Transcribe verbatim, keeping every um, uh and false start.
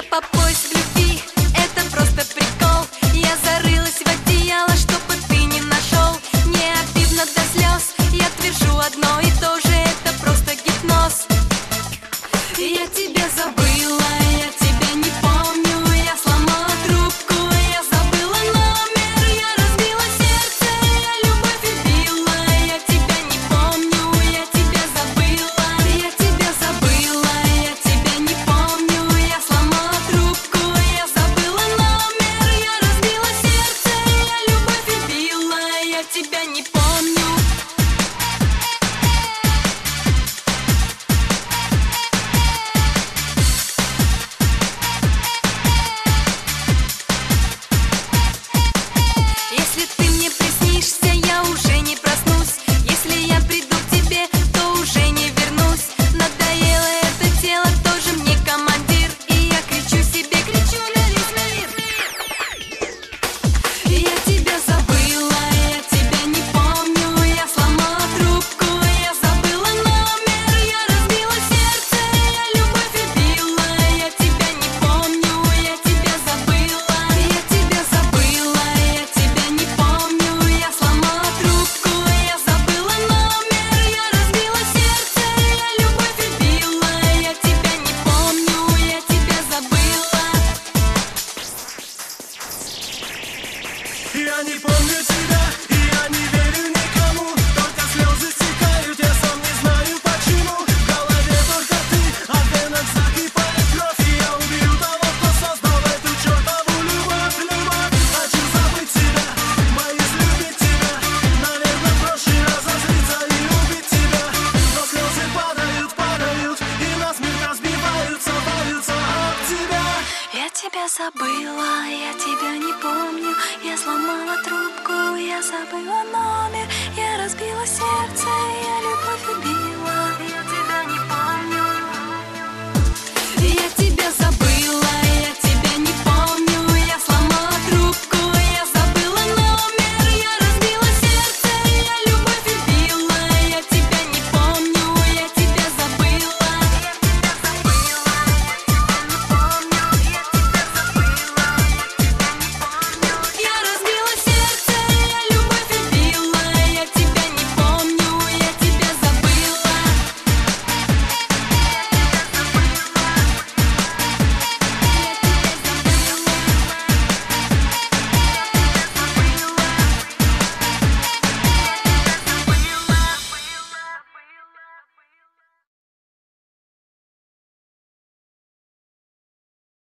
Я по пояс в любви, это просто прикол. Я зарылась в одеяло, чтобы ты не нашел. Мне обидно до слез, я твержу одно и то же. Это просто гипноз. Я тебя забыла, я тебя не помню. Я сломала трубку, я забыла номер. Я разбила сердце, я любовь убила. Я тебя не помню, я тебя забыла. Я тебя забыла, я тебя не помню. Я сломала трубку, я забыла номер. Я разбила сердце, я любовь убила. Я тебя не помню. Если ты мне приснишься, я уже не проснусь. Если я приду к тебе, то уже не вернусь. Надоело это тело, тоже мне командир. И я кричу себе, кричу на весь мир. Я тебя забыла, я тебя не помню. Я сломала трубку, я забыла номер. Я разбила сердце, я любовь убила. Я тебя не помню, я тебя забыла. Я тебя забыла, я тебя не помню. Я сломала трубку, я забыла номер. Я разбила сердце, я любовь убила. Я тебя не помню, я тебя забыла. Я не помню тебя, и я не верю никому. Только слезы стекают, я сам не знаю почему. В голове только ты, а в венах закипает кровь. И я убью того, кто создал эту чертову любовь. Любовь, хочу забыть тебя, боюсь любить тебя. Наверное, проще разозлиться и убить тебя. Но слезы падают, падают, и насмерть разбиваются, валятся от тебя. Я тебя забыла, я тебя не помню. Я сломала трубку, я забыла номер. Я разбила сердце, я любовь убила. Я тебя не помню. Я тебя забыла.